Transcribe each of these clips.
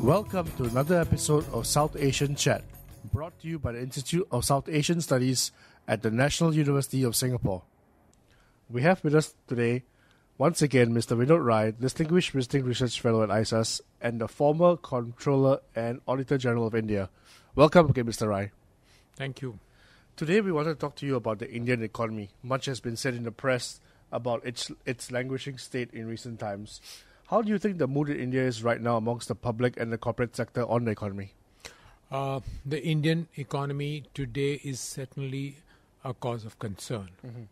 Welcome to another episode of South Asian Chat, brought to you by the Institute of South Asian Studies at the National University of Singapore. We have with us today, once again, Mr. Vinod Rai, Distinguished Visiting Research Fellow at ISAS and the former Controller and Auditor General of India. Welcome again, Mr. Rai. Thank you. Today we want to talk to you about the Indian economy. Much has been said in the press about its languishing state in recent times. How do you think the mood in India is right now amongst the public and the corporate sector on the economy? The Indian economy today is certainly a cause of concern.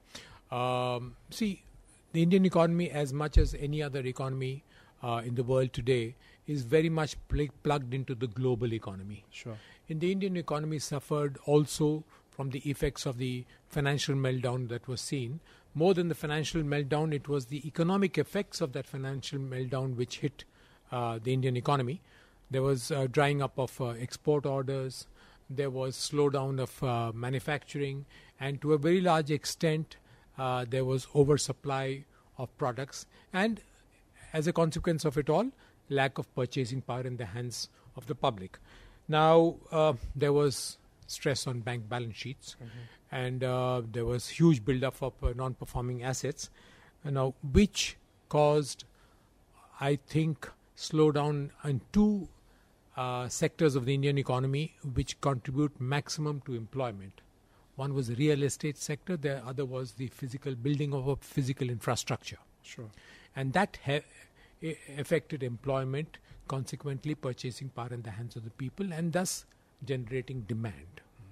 See, the Indian economy, as much as any other economy in the world today, is very much plugged into the global economy. Sure. And the Indian economy suffered also from the effects of the financial meltdown that was seen. More than the financial meltdown, it was the economic effects of that financial meltdown which hit the Indian economy. There was drying up of export orders, there was slowdown of manufacturing, and to a very large extent, there was oversupply of products. And as a consequence of it all, lack of purchasing power in the hands of the public. Now, there was stress on bank balance sheets, and there was huge build-up of non-performing assets, now which caused, I think, slowdown in two sectors of the Indian economy which contribute maximum to employment. One was the real estate sector, the other was the physical building of a physical infrastructure. Sure. And that affected employment, consequently purchasing power in the hands of the people, and thus generating demand.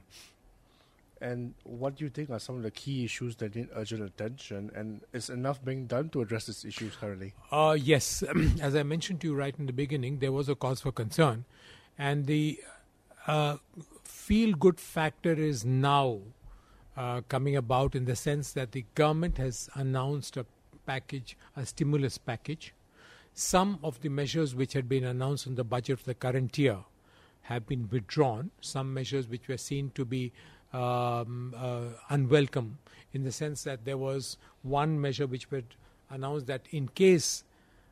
And what do you think are some of the key issues that need urgent attention, and is enough being done to address these issues currently? Yes, as I mentioned to you right in the beginning, there was a cause for concern, and the feel-good factor is now coming about in the sense that the government has announced a package, a stimulus package. Some of the measures which had been announced in the budget for the current year have been withdrawn. Some measures which were seen to be unwelcome, in the sense that there was one measure which was announced that in case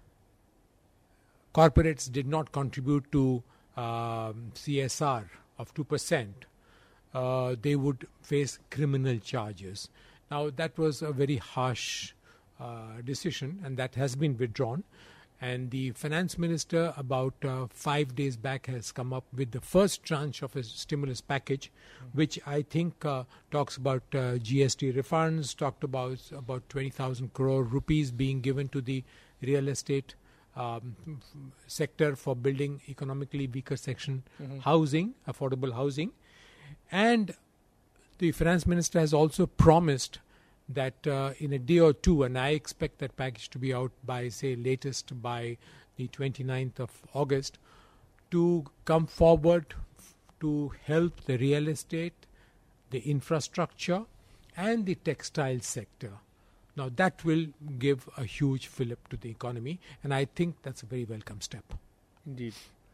corporates did not contribute to CSR of 2%, they would face criminal charges. Now, that was a very harsh decision, and that has been withdrawn. And the finance minister about 5 days back has come up with the first tranche of a stimulus package, which I think talks about GST refunds, talked about 20,000 crore rupees being given to the real estate sector for building economically weaker section housing, affordable housing. And the finance minister has also promised that in a day or two, and I expect that package to be out by, say, latest by the 29th of August, to come forward to help the real estate, the infrastructure, and the textile sector. Now, that will give a huge fillip to the economy, and I think that's a very welcome step. Indeed.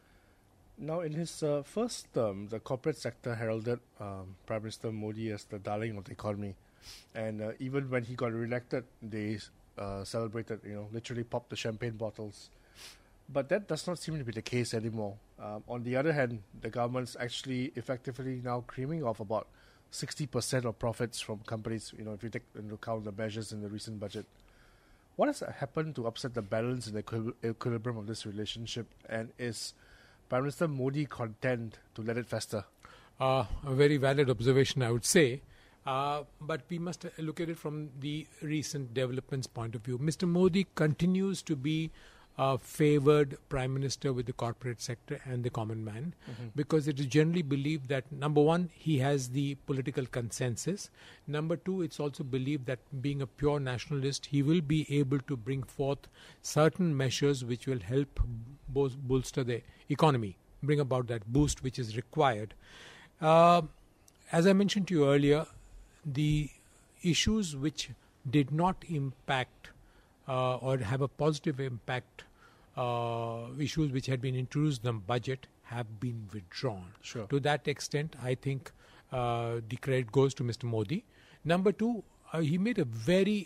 Now, in his first term, the corporate sector heralded Prime Minister Modi as the darling of the economy. And even when he got re-elected, they celebrated, literally popped the champagne bottles. But that does not seem to be the case anymore. On the other hand, the government's actually effectively now creaming off about 60% of profits from companies, if you take into account the measures in the recent budget. What has happened to upset the balance and the equilibrium of this relationship? And is Prime Minister Modi content to let it fester? A very valid observation, I would say. But we must look at it from the recent developments point of view. Mr. Modi continues to be a favored Prime Minister with the corporate sector and the common man, because it is generally believed that, number one, he has the political consensus. Number two, it's also believed that being a pure nationalist, he will be able to bring forth certain measures which will help bolster the economy, bring about that boost which is required. As I mentioned to you earlier, the issues which did not impact or have a positive impact, issues which had been introduced in the budget, have been withdrawn. Sure. To that extent, I think the credit goes to Mr. Modi. Number two, he made a very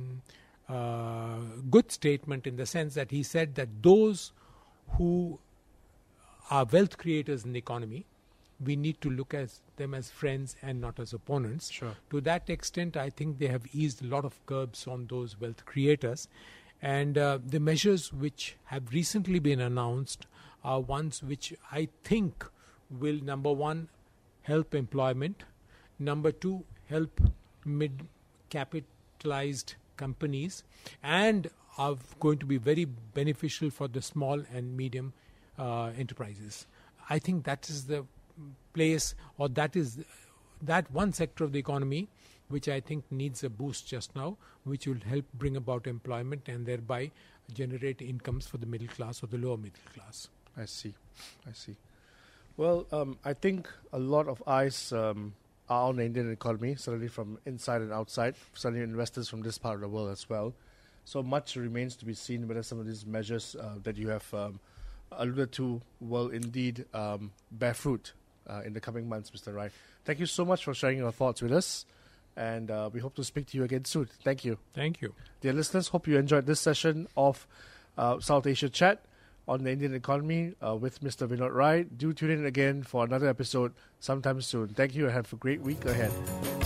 good statement in the sense that he said that those who are wealth creators in the economy. We need to look at them as friends and not as opponents. Sure. To that extent, I think they have eased a lot of curbs on those wealth creators. And the measures which have recently been announced are ones which I think will, number one, help employment. Number two, help mid-capitalized companies, and are going to be very beneficial for the small and medium enterprises. I think that is the place, or that is that one sector of the economy which I think needs a boost just now, which will help bring about employment and thereby generate incomes for the middle class or the lower middle class. I see. Well, I think a lot of eyes are on the Indian economy, certainly from inside and outside, certainly investors from this part of the world as well. So much remains to be seen whether some of these measures that you have alluded to will indeed bear fruit in the coming months, Mr. Rai. Thank you so much for sharing your thoughts with us, and we hope to speak to you again soon. Thank you. Thank you. Dear listeners, hope you enjoyed this session of South Asia Chat on the Indian economy with Mr. Vinod Rai. Do tune in again for another episode sometime soon. Thank you and have a great week ahead.